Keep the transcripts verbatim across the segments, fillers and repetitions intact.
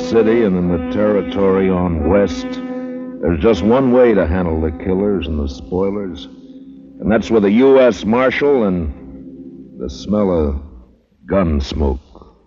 city and in the territory on west, there's just one way to handle the killers and the spoilers, and that's with a U S Marshal and the smell of gun smoke.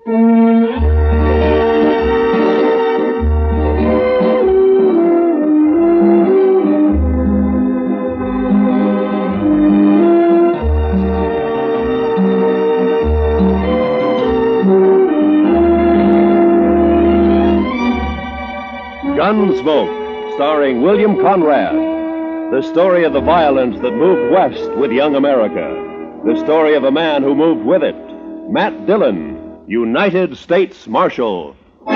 Gunsmoke, starring William Conrad. The story of the violence that moved west with young America. The story of a man who moved with it. Matt Dillon, United States Marshal.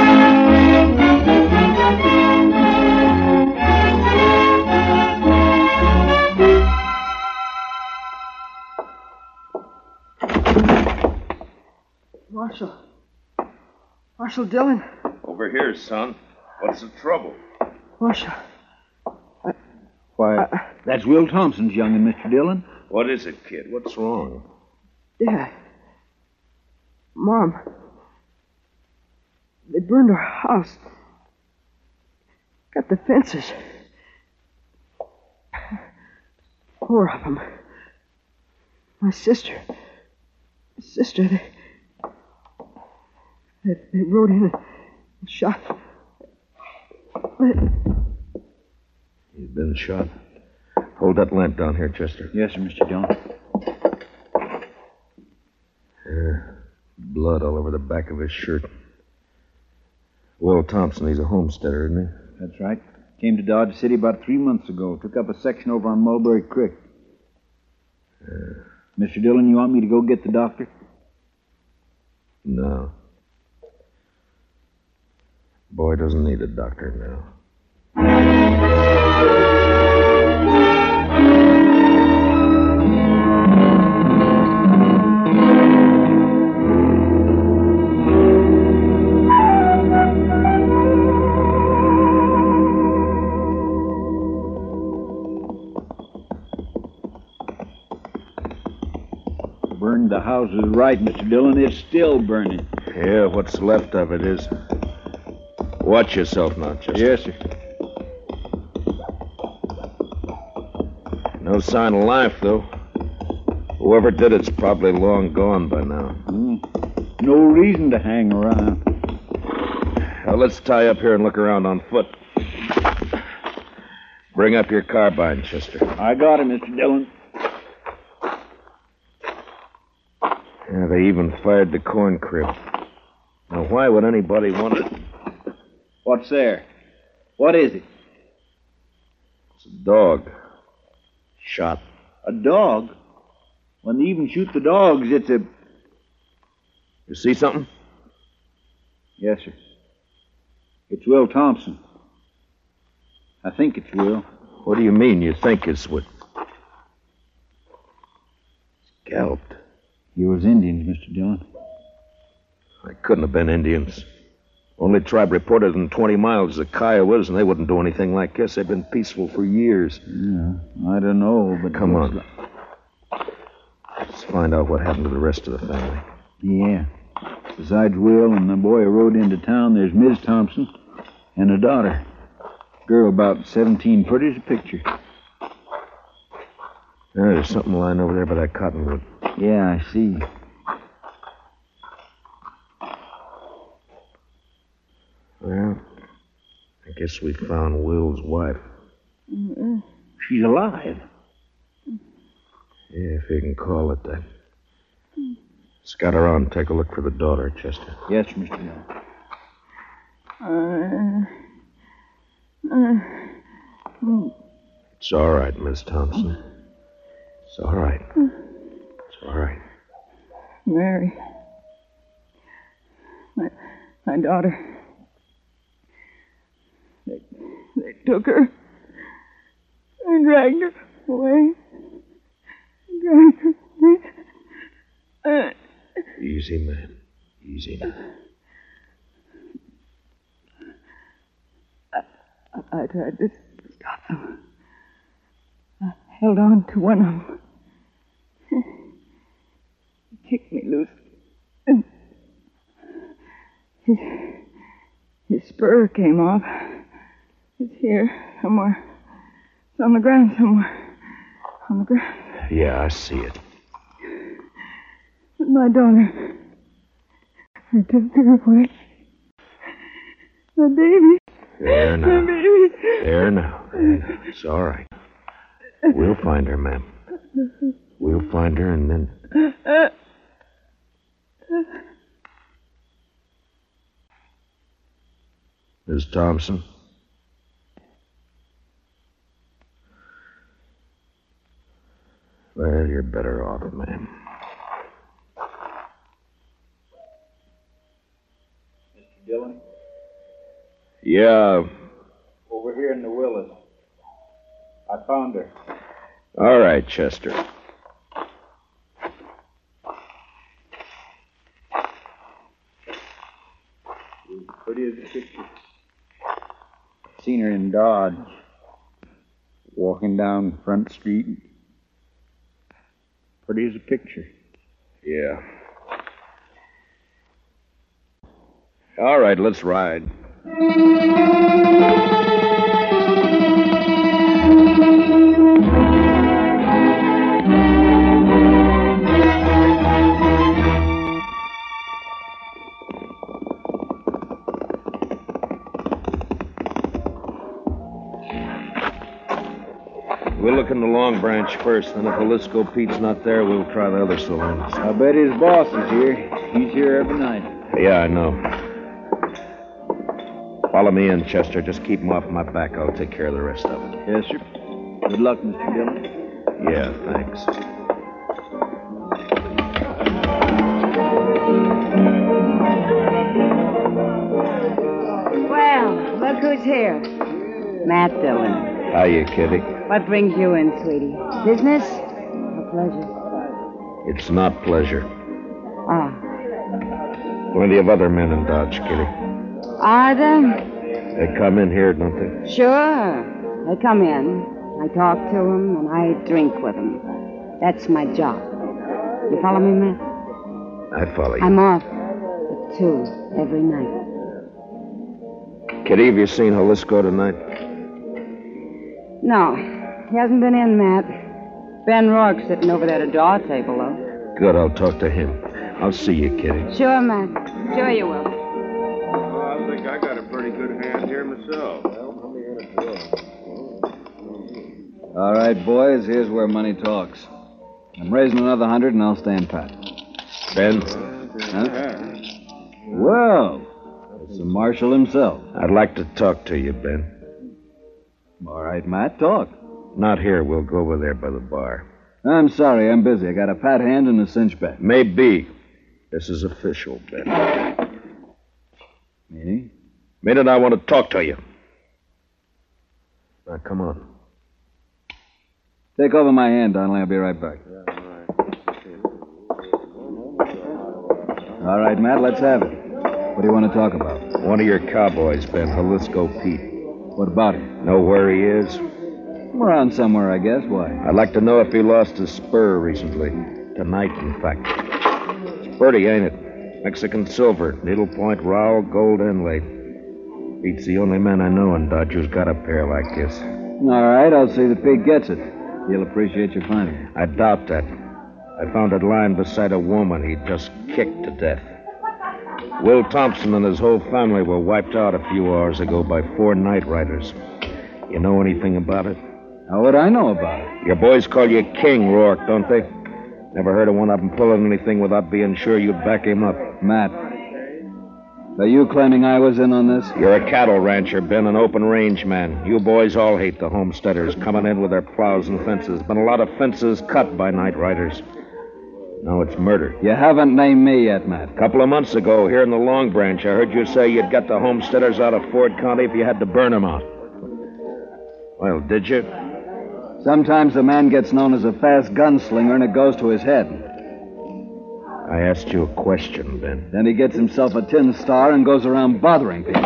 Marshal. Marshal Dillon. Over here, son. What's the trouble? Marshal. I, Why, I, that's Will Thompson's young'un, Mister Dillon. What is it, kid? What's wrong? Dad. Mom. They burned our house. Got the fences. Four of them. My sister. My sister, they... They, they rode in and shot... He's been shot. Hold that lamp down here, Chester. Yes, sir, Mister Dillon. There, blood all over the back of his shirt. Will Thompson, he's a homesteader, isn't he? That's right. Came to Dodge City about three months ago. Took up a section over on Mulberry Creek. Uh, Mister Dillon, you want me to go get the doctor? No. Boy doesn't need a doctor now. Burned the house is right, Mister Dillon. It's still burning. Yeah, what's left of it is. Watch yourself now, Chester. Yes, sir. No sign of life, though. Whoever did it's probably long gone by now. Mm. No reason to hang around. Well, let's tie up here and look around on foot. Bring up your carbine, Chester. I got it, Mister Dillon. Yeah, they even fired the corn crib. Now, why would anybody want it? What's there? What is it? It's a dog. Shot. A dog? When they even shoot the dogs, it's a... You see something? Yes, sir. It's Will Thompson. I think it's Will. What do you mean you think it's what? Scalped. You was Indians, Mister Dillon. They couldn't have been Indians. Only tribe reported in twenty miles is the Kiowas, and they wouldn't do anything like this. They've been peaceful for years. Yeah, I don't know, but... Come on. Let's find out what happened to the rest of the family. Yeah. Besides Will and the boy who rode into town, there's Miz Thompson and a daughter. Girl about seventeen, pretty as a picture. There's something lying over there by that cottonwood. Yeah, I see. Well, I guess we found Will's wife. Mm-mm. She's alive. Yeah, if you can call it that. Scout around and take a look for the daughter, Chester. Yes, Mister Dillon. Uh, uh, mm. It's all right, Miss Thompson. It's all right. It's all right. Mary. My, my daughter. They, they took her and dragged her away. Dragged her away. Uh, Easy, man. Easy now. I, I tried to stop them. I held on to one of them. He kicked me loose. And he, His spur came off. It's here, somewhere. It's on the ground somewhere. On the ground. Yeah, I see it. But my daughter. I took her away. My baby. There now. My baby. There now. There. It's all right. We'll find her, ma'am. We'll find her and then... Miss Thompson? Well, you're better off, ma'am. Mister Dillon? Yeah. Over here in the Willis. I found her. All right, Chester. Pretty as a picture. Seen her in Dodge. Walking down Front Street. Pretty as a picture. Yeah. All right, let's ride. We'll look in the Long Branch first, then if Jalisco Pete's not there, we'll try the other saloons. I bet his boss is here. He's here every night. Yeah, I know. Follow me in, Chester. Just keep him off my back. I'll take care of the rest of it. Yes, sir. Good luck, Mister Dillon. Yeah, thanks. Well, look who's here. Matt Dillon. Hiya, Kitty. What brings you in, sweetie? Business or pleasure? It's not pleasure. Ah. Plenty of other men in Dodge, Kitty. Are there? They come in here, don't they? Sure. They come in. I talk to them, and I drink with them. That's my job. You follow me, Matt? I follow you. I'm off at two every night. Kitty, have you seen Jalisco tonight? No. He hasn't been in, Matt. Ben Rourke's sitting over there at a draw table, though. Good, I'll talk to him. I'll see you, Kitty. Sure, Matt. Sure you will. Well, I think I got a pretty good hand here myself. All right, boys, here's where money talks. I'm raising another hundred and I'll stand pat. Ben? Huh? Well, it's the marshal himself. I'd like to talk to you, Ben. All right, Matt, talk. Not here. We'll go over there by the bar. I'm sorry, I'm busy. I got a pat hand and a cinch bet. Maybe. This is official, Ben. Meaning? Minute, I want to talk to you. Now, come on. Take over my hand, Donnelly. I'll be right back. All right, Matt, let's have it. What do you want to talk about? One of your cowboys, Ben, Jalisco Pete. What about him? Know where he is? Around somewhere, I guess. Why? I'd like to know if he lost his spur recently. Tonight, in fact. It's pretty, ain't it? Mexican silver, needlepoint rowel, gold inlay. Pete's the only man I know in Dodge who's got a pair like this. All right, I'll see that Pete gets it. He'll appreciate your finding it. I doubt that. I found it lying beside a woman he'd just kicked to death. Will Thompson and his whole family were wiped out a few hours ago by four night riders. You know anything about it? How would I know about it? Your boys call you King, Rourke, don't they? Never heard of one of them pulling anything without being sure you'd back him up. Matt, are you claiming I was in on this? You're a cattle rancher, Ben, an open range man. You boys all hate the homesteaders coming in with their plows and fences. Been a lot of fences cut by night riders. Now it's murder. You haven't named me yet, Matt. A couple of months ago, here in the Long Branch, I heard you say you'd get the homesteaders out of Ford County if you had to burn them out. Well, did you? Sometimes a man gets known as a fast gunslinger and it goes to his head. I asked you a question, Ben. Then he gets himself a tin star and goes around bothering people.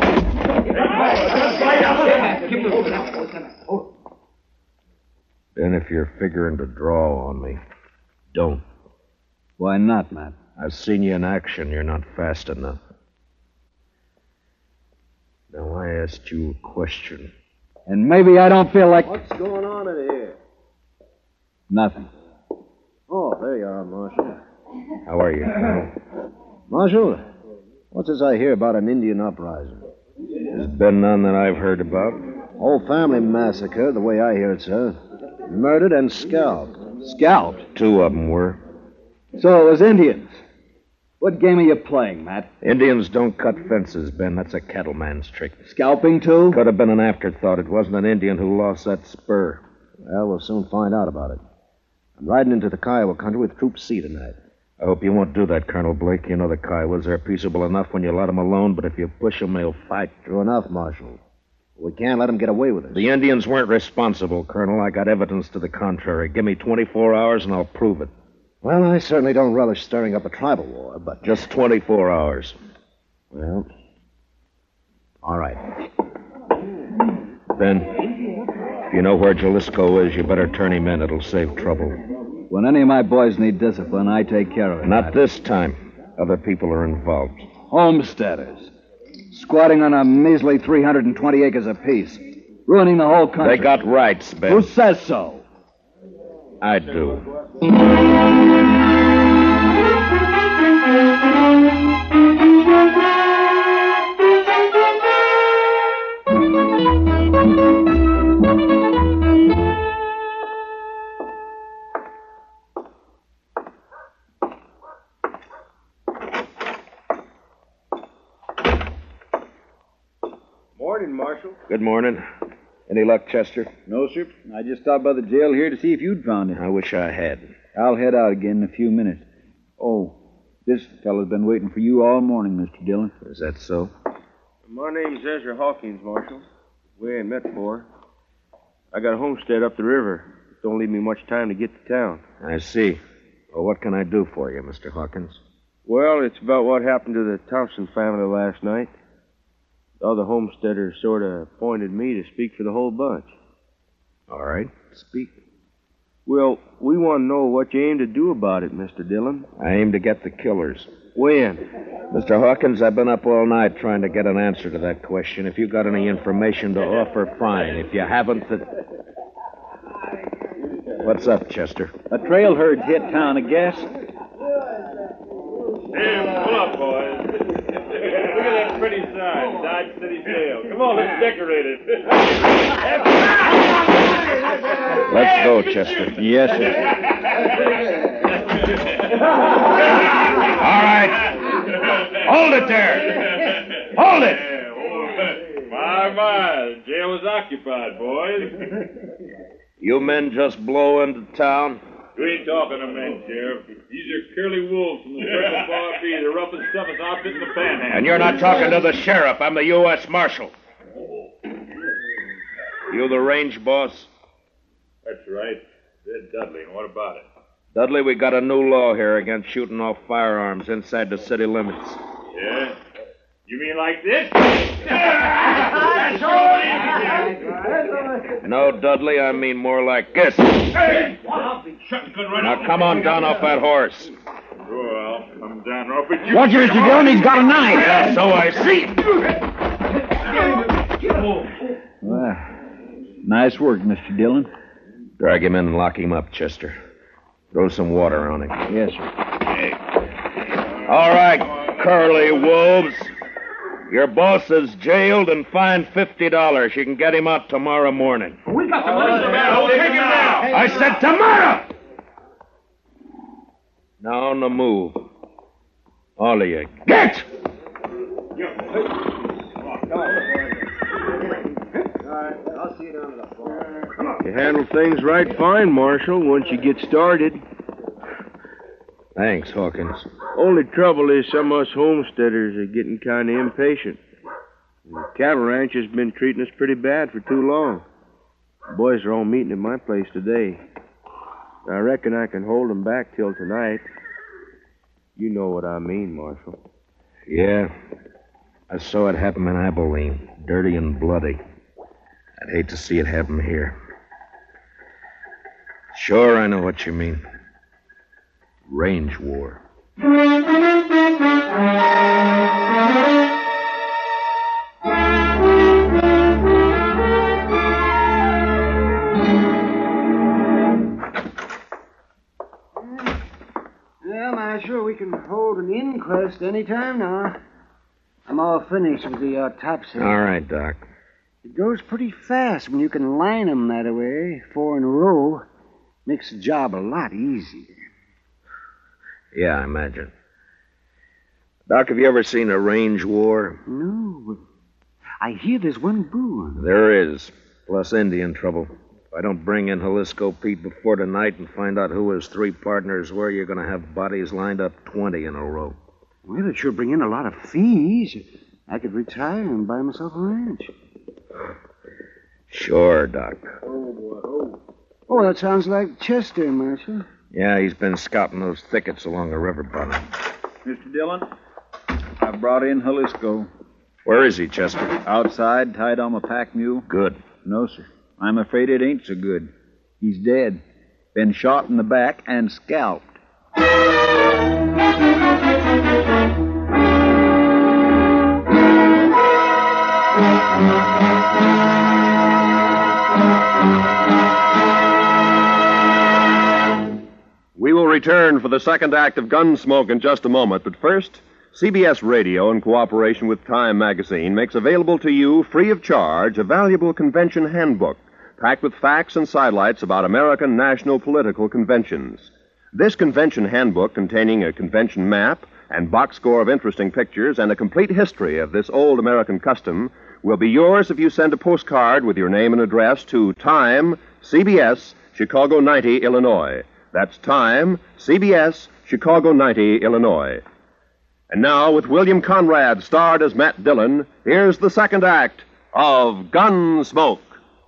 Ben, if you're figuring to draw on me, don't. Why not, Matt? I've seen you in action. You're not fast enough. Now, I asked you a question. And maybe I don't feel like... What's going on in here? Nothing. Oh, there you are, Marshal. How are you, Colonel? Marshal, what's this I hear about an Indian uprising? There's been none that I've heard about. Whole family massacre, the way I hear it, sir. Murdered and scalped. Scalped? Two of them were. So it was Indians. What game are you playing, Matt? Indians don't cut fences, Ben. That's a cattleman's trick. Scalping, too? Could have been an afterthought. It wasn't an Indian who lost that spur. Well, we'll soon find out about it. I'm riding into the Kiowa country with Troop C tonight. I hope you won't do that, Colonel Blake. You know the Kiowas are peaceable enough when you let them alone, but if you push them, they'll fight. True enough, Marshal. We can't let them get away with it. The Indians weren't responsible, Colonel. I got evidence to the contrary. Give me twenty-four hours and I'll prove it. Well, I certainly don't relish stirring up a tribal war, but... Just twenty-four hours. Well, all right. Ben, if you know where Jalisco is, you better turn him in. It'll save trouble. When any of my boys need discipline, I take care of it. Not this time. Other people are involved. Homesteaders. Squatting on a measly three hundred twenty acres apiece. Ruining the whole country. They got rights, Ben. Who says so? I do. Morning, Marshal. Good morning. Any luck, Chester? No, sir. I just stopped by the jail here to see if you'd found it. I wish I had. I'll head out again in a few minutes. Oh, this fellow's been waiting for you all morning, Mister Dillon. Is that so? My name's Ezra Hawkins, Marshal. We ain't met before. I got a homestead up the river. Don't leave me much time to get to town. I see. Well, what can I do for you, Mister Hawkins? Well, it's about what happened to the Thompson family last night. The other homesteaders sort of appointed me to speak for the whole bunch. All right, speak. Well, we want to know what you aim to do about it, Mister Dillon. I aim to get the killers. When? Mister Hawkins, I've been up all night trying to get an answer to that question. If you got any information to offer, fine. If you haven't, then... What's up, Chester? A trail herd hit town, I guess. Hey, pull up, boys. Look at that pretty sign, Dodge City Jail. Come on, let's decorate it. Let's go, Chester. Yes, sir. All right. Hold it there. Hold it. My, my, the jail is occupied, boys. You men just blow into town? You ain't talking to men, Sheriff. These are curly wolves from the Circle Bar B, the roughest, toughest outfit in the Panhandle. And you're not talking to the sheriff. I'm the U S Marshal. You the range boss? That's right. Red Dudley. And what about it? Dudley, we got a new law here against shooting off firearms inside the city limits. Yeah? You mean like this? No, Dudley, I mean more like this. Hey! Shotgun right Now come on down off that horse. Sure, I'll come down off it. You... Watch it, Mister Dillon. He's got a knife. Yeah, so I see. Well, nice work, Mister Dillon. Drag him in and lock him up, Chester. Throw some water on him. Yes, sir. All right, curly wolves. Your boss is jailed and fined fifty dollars. You can get him out tomorrow morning. We got the money, man. We'll take him now. I said tomorrow! Now on the move. All of you. Get! You handle things right fine, Marshal, once you get started. Thanks, Hawkins. Only trouble is some of us homesteaders are getting kind of impatient. The cattle ranch has been treating us pretty bad for too long. The boys are all meeting at my place today. I reckon I can hold them back till tonight. You know what I mean, Marshal. Yeah. I saw it happen in Abilene. Dirty and bloody. I'd hate to see it happen here. Sure, I know what you mean. Range war. Thank you. Marshal. We can hold an inquest any time now. I'm all finished with the autopsy. All right, Doc. It goes pretty fast when you can line 'em that way, four in a row. Makes the job a lot easier. Yeah, I imagine. Doc, have you ever seen a range war? No, but I hear there's one brewing. There is, plus Indian trouble. If I don't bring in Jalisco Pete before tonight and find out who his three partners were, you're going to have bodies lined up twenty in a row. Well, it sure bring in a lot of fees. I could retire and buy myself a ranch. Sure, Doc. Oh, boy. Oh. Oh, that sounds like Chester, Marshal. Yeah, he's been scouting those thickets along the river bottom. Mister Dillon, I brought in Jalisco. Where is he, Chester? Outside, tied on a pack mule. Good. No, sir. I'm afraid it ain't so good. He's dead. Been shot in the back and scalped. We will return for the second act of Gunsmoke in just a moment, but first, C B S Radio, in cooperation with Time Magazine, makes available to you, free of charge, a valuable convention handbook packed with facts and sidelights about American national political conventions. This convention handbook, containing a convention map and box score of interesting pictures and a complete history of this old American custom, will be yours if you send a postcard with your name and address to Time, C B S, Chicago ninety, Illinois. That's Time, C B S, Chicago ninety, Illinois. And now, with William Conrad starred as Matt Dillon, here's the second act of Gunsmoke.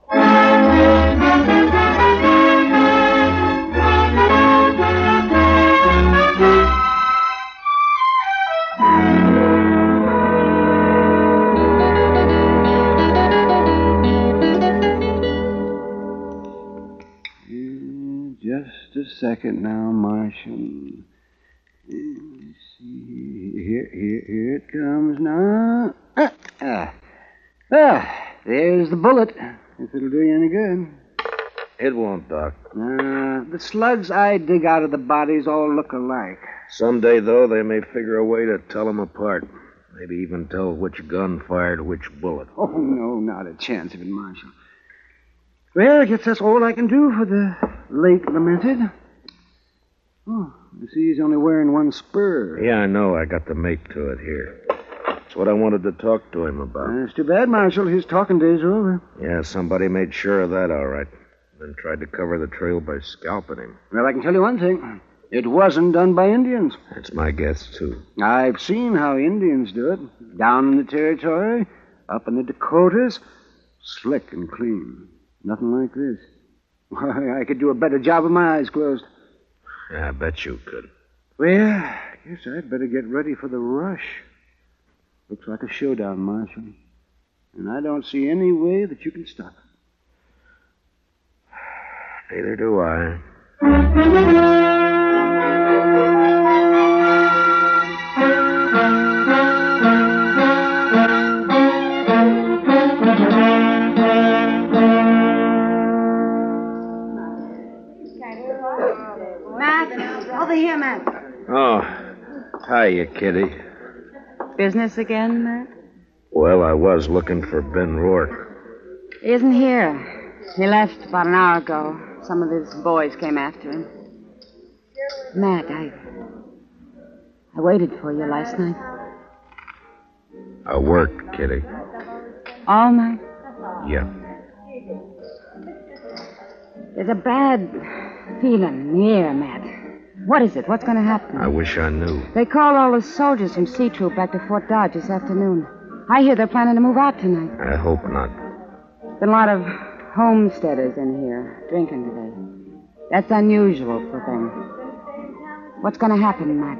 Just a second now, Marshal. Let's see. Here, here, here it comes now. Ah, ah. ah, there's the bullet. If it'll do you any good. It won't, Doc. Uh, the slugs I dig out of the bodies all look alike. Someday, though, they may figure a way to tell them apart. Maybe even tell which gun fired which bullet. Oh, no, not a chance of it, Marshal. Well, I guess that's all I can do for the late lamented. Oh, I see he's only wearing one spur. Yeah, I know. I got the mate to it here. That's what I wanted to talk to him about. That's too bad, Marshal. His talking days are over. Yeah, somebody made sure of that, all right. Then tried to cover the trail by scalping him. Well, I can tell you one thing. It wasn't done by Indians. That's my guess, too. I've seen how Indians do it. Down in the territory, up in the Dakotas, slick and clean. Nothing like this. Why, I could do a better job with my eyes closed. Yeah, I bet you could. Well, I guess I'd better get ready for the rush. Looks like a showdown, Marshal. And I don't see any way that you can stop it. Neither do I. Over here, Matt. Oh, hiya, Kitty. Business again, Matt? Well, I was looking for Ben Rourke. He isn't here. He left about an hour ago. Some of his boys came after him. Matt, I... I waited for you last night. I worked, Kitty. All night? Yeah. There's a bad feeling in the air, Matt. What is it? What's going to happen? I wish I knew. They called all the soldiers from C Troop back to Fort Dodge this afternoon. I hear they're planning to move out tonight. I hope not. Been a lot of homesteaders in here drinking today. That's unusual for them. What's going to happen, Matt?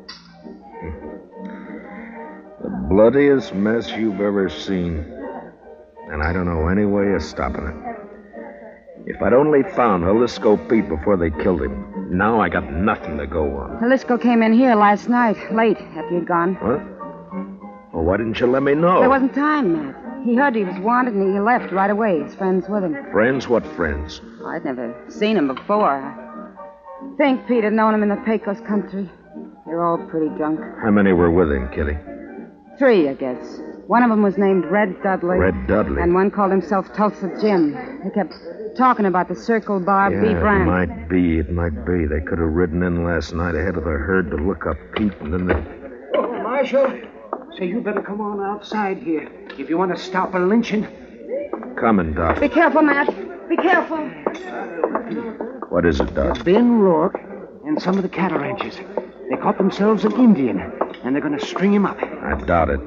The bloodiest mess you've ever seen. And I don't know any way of stopping it. If I'd only found Jalisco Pete before they killed him, now I got nothing to go on. Jalisco came in here last night, late, after you'd gone. What? Well, why didn't you let me know? There wasn't time, Matt. He heard he was wanted and he left right away. His friends with him. Friends? What friends? Oh, I'd never seen him before. I think Pete had known him in the Pecos country. They're all pretty drunk. How many were with him, Kitty? Three, I guess. One of them was named Red Dudley. Red Dudley? And one called himself Tulsa Jim. They kept talking about the Circle Bar yeah, B brand. It might be, it might be. They could have ridden in last night ahead of the herd to look up Pete, and then they... Oh, Marshal, say you better come on outside here if you want to stop a lynching. Coming, Doc. Be careful, Matt. Be careful. What is it, Doc? Ben Rourke and some of the cattle ranchers. They caught themselves an Indian, and they're going to string him up. I doubt it.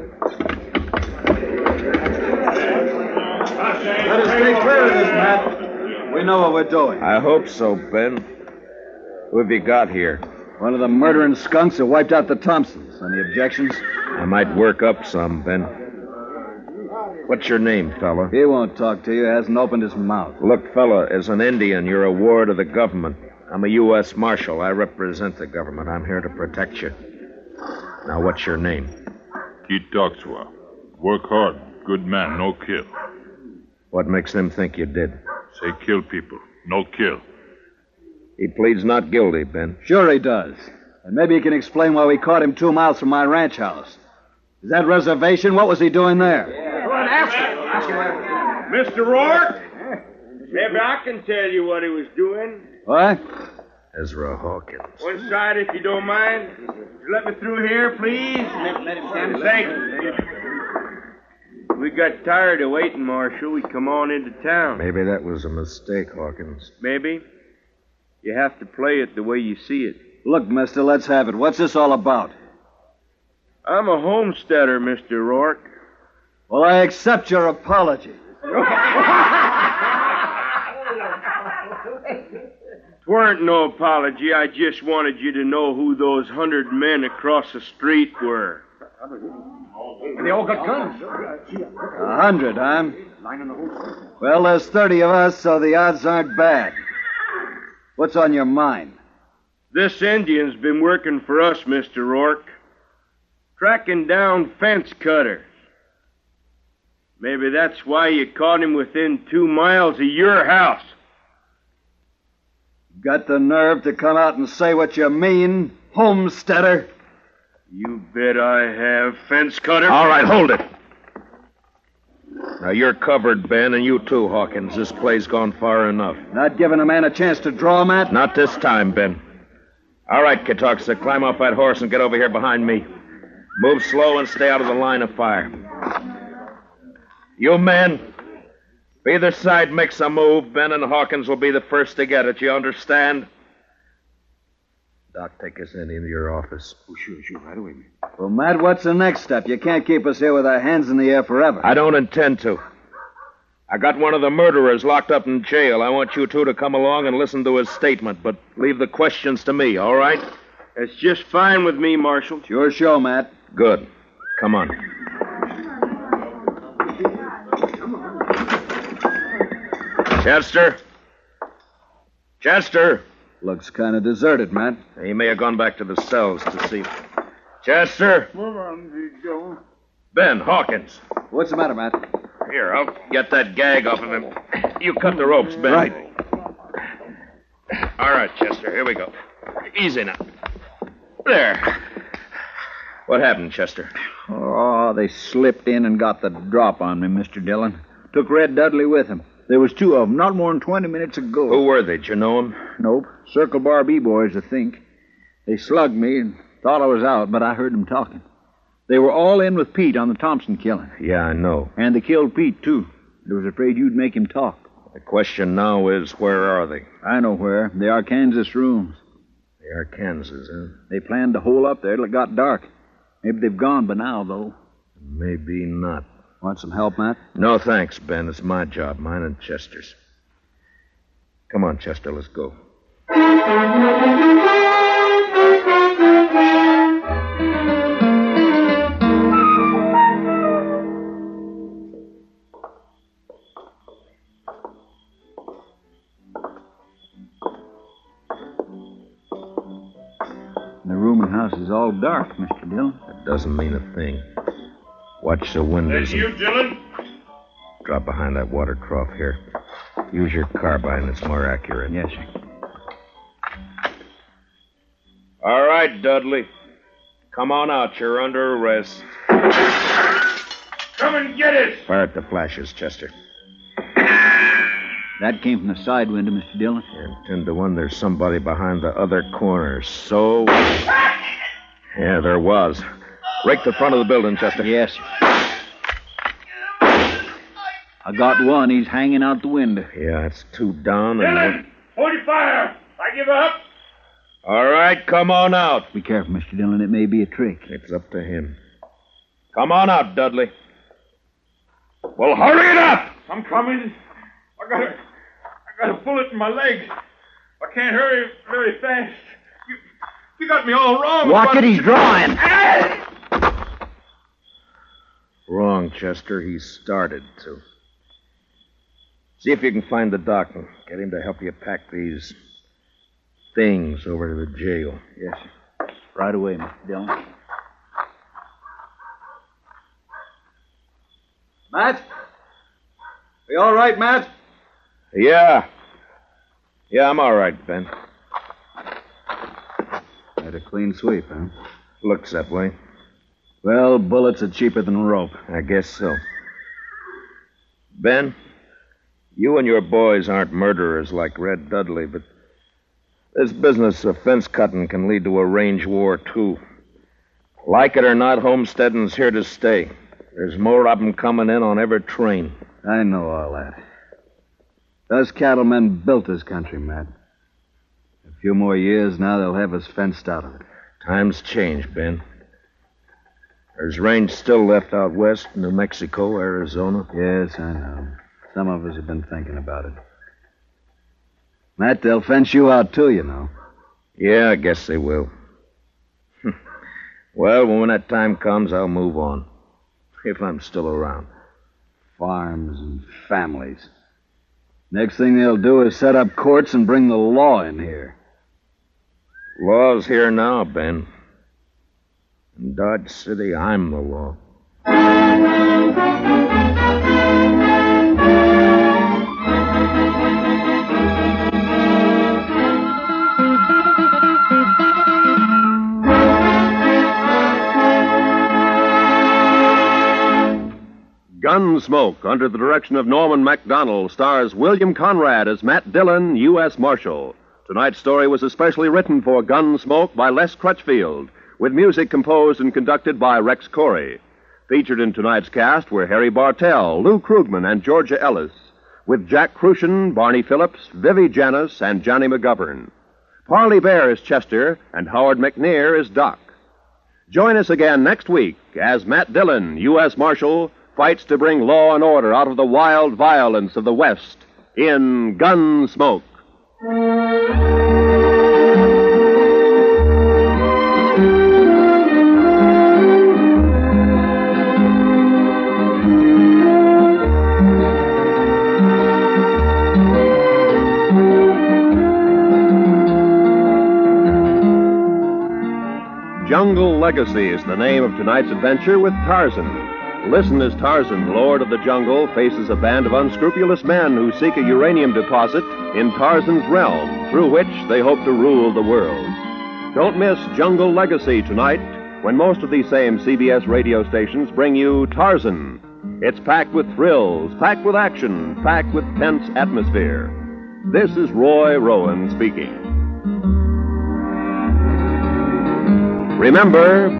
Let us take care of this, Matt. We know what we're doing. I hope so, Ben. Who have you got here? One of the murdering skunks that wiped out the Thompsons. Any objections? I might work up some, Ben. What's your name, fella? He won't talk to you. Hasn't opened his mouth. Look, fella, as an Indian, you're a ward of the government. I'm a U S Marshal. I represent the government. I'm here to protect you. Now, what's your name? Keith Doxwa. Work hard. Good man, no kill. What makes them think you did? Say kill people, no kill. He pleads not guilty, Ben. Sure he does. And maybe he can explain why we caught him two miles from my ranch house. Is that reservation? What was he doing there? Go on, ask him. Ask him. Mister Rourke? Maybe I can tell you what he was doing. What? Ezra Hawkins. One side, if you don't mind. Let me through here, please. Let, let him stand. Thank you. We got tired of waiting, Marshal. We come on into town. Maybe that was a mistake, Hawkins. Maybe. You have to play it the way you see it. Look, mister, let's have it. What's this all about? I'm a homesteader, Mister Rourke. Well, I accept your apology. Weren't no apology. I just wanted you to know who those hundred men across the street were. They all got guns. A hundred, huh? Well, there's thirty of us, so the odds aren't bad. What's on your mind? This Indian's been working for us, Mister Rourke. Tracking down fence cutters. Maybe that's why you caught him within two miles of your house. Got the nerve to come out and say what you mean, homesteader? You bet I have, fence cutter. All right, hold it. Now, you're covered, Ben, and you too, Hawkins. This play's gone far enough. Not giving a man a chance to draw, Matt? Not this time, Ben. All right, Katoxa, climb off that horse and get over here behind me. Move slow and stay out of the line of fire. You men, if either side makes a move, Ben and Hawkins will be the first to get it. You understand? Doc, take us in into your office. Oh, sure, sure, right away, man. Well, Matt, what's the next step? You can't keep us here with our hands in the air forever. I don't intend to. I got one of the murderers locked up in jail. I want you two to come along and listen to his statement, but leave the questions to me, all right? It's just fine with me, Marshal. It's your show, Matt. Good. Come on. Chester? Chester? Looks kind of deserted, Matt. He may have gone back to the cells to see. Chester? Move on, Big Joe. Ben, Hawkins. What's the matter, Matt? Here, I'll get that gag off of him. You cut the ropes, Ben. Right. All right, Chester, here we go. Easy now. There. What happened, Chester? Oh, they slipped in and got the drop on me, Mister Dillon. Took Red Dudley with him. There was two of them, not more than twenty minutes ago. Who were they? Did you know them? Nope. Circle Bar B boys, I think. They slugged me and thought I was out, but I heard them talking. They were all in with Pete on the Thompson killing. Yeah, I know. And they killed Pete, too. They was afraid you'd make him talk. The question now is, where are they? I know where. They are Kansas rooms. They are Kansas, huh? They planned to hole up there till it got dark. Maybe they've gone by now, though. Maybe not. Want some help, Matt? No, thanks, Ben. It's my job, mine and Chester's. Come on, Chester, let's go. The rooming house is all dark, Mister Dillon. That doesn't mean a thing. Watch the windows. That's you, Dillon? Drop behind that water trough here. Use your carbine. It's more accurate. Yes, sir. All right, Dudley. Come on out. You're under arrest. Come and get it! Fire at the flashes, Chester. That came from the side window, Mister Dillon. And ten to one, there's somebody behind the other corner. So... Yeah, there was. Rake the front of the building, Chester. Yes, sir. I got one. He's hanging out the window. Yeah, it's two down and... Dillon! Hold your fire! I give up! All right, come on out. Be careful, Mister Dillon. It may be a trick. It's up to him. Come on out, Dudley. Well, hurry it up! I'm coming. I got a, I got a bullet in my leg. I can't hurry very fast. You, you got me all wrong. Watch about... it, he's drawing. Wrong, Chester. He started to. See if you can find the doc and get him to help you pack these things over to the jail. Yes, sir. Right away, Mister Dillon. Matt? Are you all right, Matt? Yeah. Yeah, I'm all right, Ben. Had a clean sweep, huh? Looks that way. Well, bullets are cheaper than rope. I guess so. Ben, you and your boys aren't murderers like Red Dudley, but this business of fence cutting can lead to a range war, too. Like it or not, homesteading's here to stay. There's more of them coming in on every train. I know all that. Those cattlemen built this country, Matt. A few more years, now they'll have us fenced out of it. Times change, Ben. There's range still left out west, New Mexico, Arizona. Yes, I know. Some of us have been thinking about it. Matt, they'll fence you out, too, you know. Yeah, I guess they will. Well, when that time comes, I'll move on. If I'm still around. Farms and families. Next thing they'll do is set up courts and bring the law in here. Law's here now, Ben. In Dodge City, I'm the law. Gunsmoke, under the direction of Norman Macdonald, stars William Conrad as Matt Dillon, U S Marshal. Tonight's story was especially written for Gunsmoke by Les Crutchfield, with music composed and conducted by Rex Corey. Featured in tonight's cast were Harry Bartell, Lou Krugman, and Georgia Ellis, with Jack Crucian, Barney Phillips, Vivi Janis, and Johnny McGovern. Parley Bear is Chester, and Howard McNear is Doc. Join us again next week as Matt Dillon, U S Marshal, fights to bring law and order out of the wild violence of the West in Gunsmoke. Jungle Legacy is the name of tonight's adventure with Tarzan. Listen as Tarzan, Lord of the Jungle, faces a band of unscrupulous men who seek a uranium deposit in Tarzan's realm, through which they hope to rule the world. Don't miss Jungle Legacy tonight, when most of these same C B S radio stations bring you Tarzan. It's packed with thrills, packed with action, packed with tense atmosphere. This is Roy Rowan speaking. Remember,